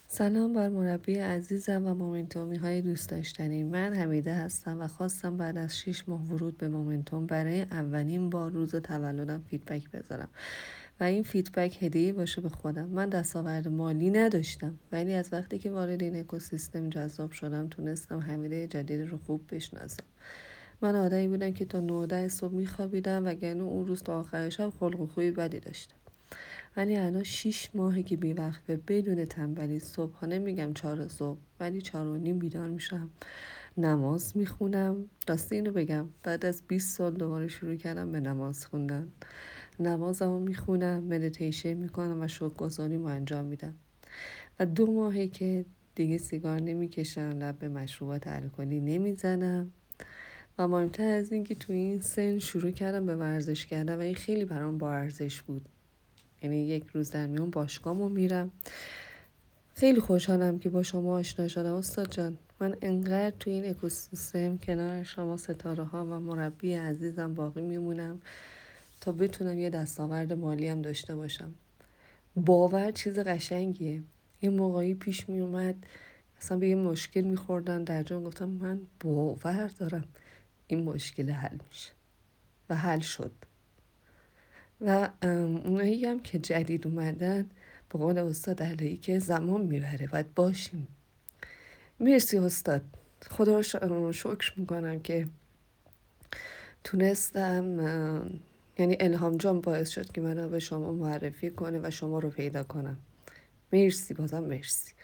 سلام بر مربی عزیزم و مومنتومی های دوست داشتنی. من حمیده هستم و خواستم بعد از 6 ماه ورود به مومنتوم برای اولین بار روز تولدم فیدبک بذارم و این فیدبک هدیه باشه به خودم. من دستاورد مالی نداشتم، ولی از وقتی که وارد این اکوسیستم جذاب شدم تونستم حمیده جدید رو خوب بشناسم. من آدمی بودم که تا 9 صبح میخوابیدم و گنو اون روز تا آخر شب خلق و خوی بدی داشتم. ولی الان 6 ماهه که بی وقت و بدون تنبلی صبحانه میگم 4 صبح ولی 4 و نیم بیدار میشم، نماز میخونم. راستی اینو بگم بعد از 20 سال دوباره شروع کردم به نماز خوندن. نمازمو میخونم، مدیتیشن میکنم و شکرگزاریمو انجام میدم. و 2 ماهه که دیگه سیگار نمیکشم، لب به مشروبات الکلی نمیزنم. و مهمتر از این که تو این سن شروع کردم به ورزش کردن و این خیلی برام با ارزش بود. یعنی 1 روز در میون باشگاهمو میرم. خیلی خوشحالم که با شما آشنا شدم استاد جان. من انقدر تو این اکوسیستم کنار شما ستاره ها و مربی عزیزم باقی میمونم تا بتونم یه دستاورد مالی هم داشته باشم. باور چیز قشنگیه. یه موقعی پیش می اومد اصلا به یه مشکل میخوردن، در جا گفتم من باور دارم این مشکل حل میشه و حل شد. و اونایی هم که جدید اومدن، به قول استاد علایی که زمان میبره باید باشیم. مرسی استاد. خدا رو شکر میکنم که تونستم، یعنی الهام جان باعث شد که منو به شما معرفی کنه و شما رو پیدا کنم. مرسی، بازم مرسی.